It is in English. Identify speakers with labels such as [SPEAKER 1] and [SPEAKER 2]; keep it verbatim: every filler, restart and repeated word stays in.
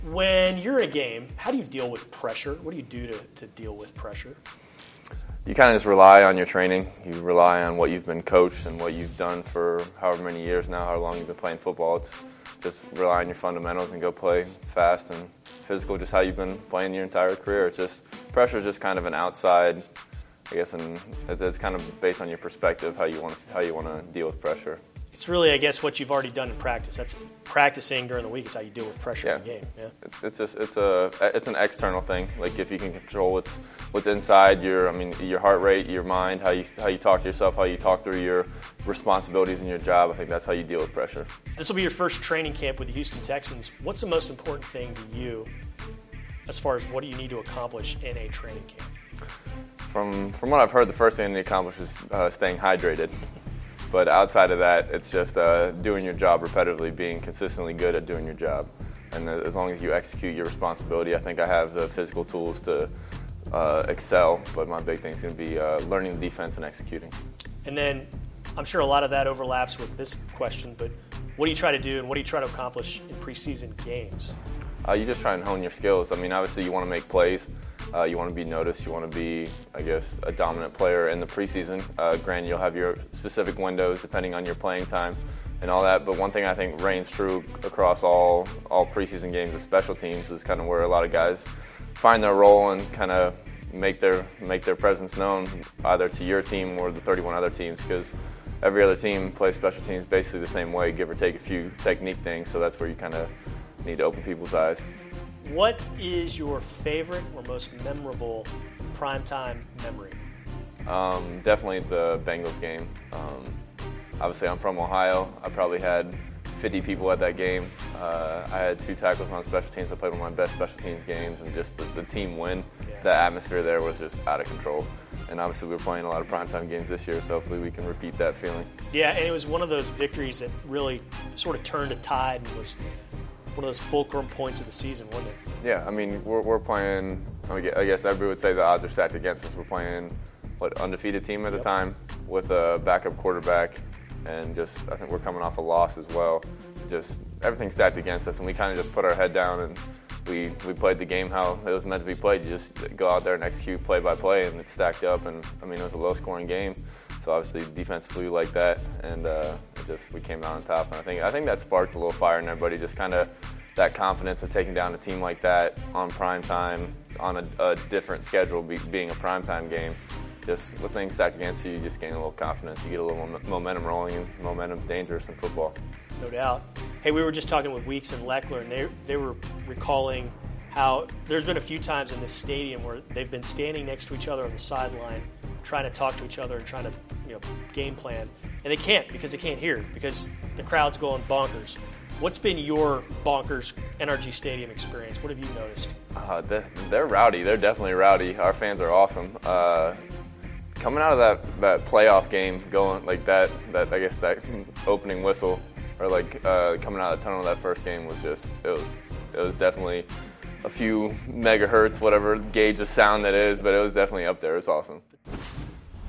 [SPEAKER 1] When you're in a game, how do you deal with pressure? What do you do to, to deal with pressure?
[SPEAKER 2] You kind of just rely on your training. You rely on what you've been coached and what you've done for however many years now, how long you've been playing football. It's just rely on your fundamentals and go play fast and physical, just how you've been playing your entire career. It's just, pressure is just kind of an outside, I guess, and it's kind of based on your perspective, how you want to, how you want to deal with pressure.
[SPEAKER 1] It's really, I guess, what you've already done in practice. That's practicing during the week. It's how you deal with pressure
[SPEAKER 2] yeah.
[SPEAKER 1] in the game. Yeah.
[SPEAKER 2] It's just, it's a it's an external thing. Like if you can control what's what's inside your, I mean, your heart rate, your mind, how you how you talk to yourself, how you talk through your responsibilities in your job. I think that's how you deal with pressure.
[SPEAKER 1] This will be your first training camp with the Houston Texans. What's the most important thing to you, as far as what do you need to accomplish in a training camp?
[SPEAKER 2] From from what I've heard, the first thing you need to accomplish is uh, staying hydrated. But outside of that, it's just uh, doing your job repetitively, being consistently good at doing your job. And as long as you execute your responsibility, I think I have the physical tools to uh, excel. But my big thing is going to be uh, learning the defense and executing.
[SPEAKER 1] And then I'm sure a lot of that overlaps with this question, but what do you try to do and what do you try to accomplish in preseason games?
[SPEAKER 2] Uh, you just try and hone your skills. I mean, obviously you want to make plays. Uh, you want to be noticed. You want to be, I guess, a dominant player in the preseason. Uh, granted, you'll have your specific windows depending on your playing time and all that. But one thing I think reigns true across all all preseason games is special teams is kind of where a lot of guys find their role and kind of make their make their presence known either to your team or the thirty-one other teams, because every other team plays special teams basically the same way, give or take a few technique things. So that's where you kind of need to open people's eyes.
[SPEAKER 1] What is your favorite or most memorable primetime memory?
[SPEAKER 2] Um, definitely the Bengals game. Um, obviously, I'm from Ohio. I probably had fifty people at that game. Uh, I had two tackles on special teams. I played one of my best special teams games, and just the, the team win,
[SPEAKER 1] yeah.
[SPEAKER 2] The atmosphere there was just out of control. And obviously, we're playing a lot of primetime games this year, so hopefully we can repeat that feeling.
[SPEAKER 1] Yeah, and it was one of those victories that really sort of turned a tide and was one of those fulcrum points of the season, wasn't it?
[SPEAKER 2] Yeah, I mean, we're, we're playing, I guess everybody would say the odds are stacked against us. We're playing, what, undefeated team at
[SPEAKER 1] yep.
[SPEAKER 2] the time with a backup quarterback, and just, I think we're coming off a loss as well. Just everything stacked against us, and we kind of just put our head down and we, we played the game how it was meant to be played. You just go out there and execute play by play, and it's stacked up, and I mean, it was a low-scoring game. So obviously defensively like that, and uh, it just we came out on top. And I think I think that sparked a little fire in everybody, just kind of that confidence of taking down a team like that on prime time, on a, a different schedule, be, being a primetime game. Just with things stacked against you, you just gain a little confidence. You get a little momentum rolling, and momentum's dangerous in football.
[SPEAKER 1] No doubt. Hey, we were just talking with Weeks and Leckler, and they they were recalling how there's been a few times in this stadium where they've been standing next to each other on the sideline, trying to talk to each other and trying to, you know, game plan, and they can't because they can't hear because the crowd's going bonkers. What's been your bonkers N R G Stadium experience? What have you noticed?
[SPEAKER 2] Uh, they're, they're rowdy. They're definitely rowdy. Our fans are awesome. Uh, coming out of that, that playoff game, going like that, that I guess that opening whistle, or like uh, coming out of the tunnel that first game was just it was it was definitely a few megahertz, whatever gauge of sound that is, but it was definitely up there. It was awesome.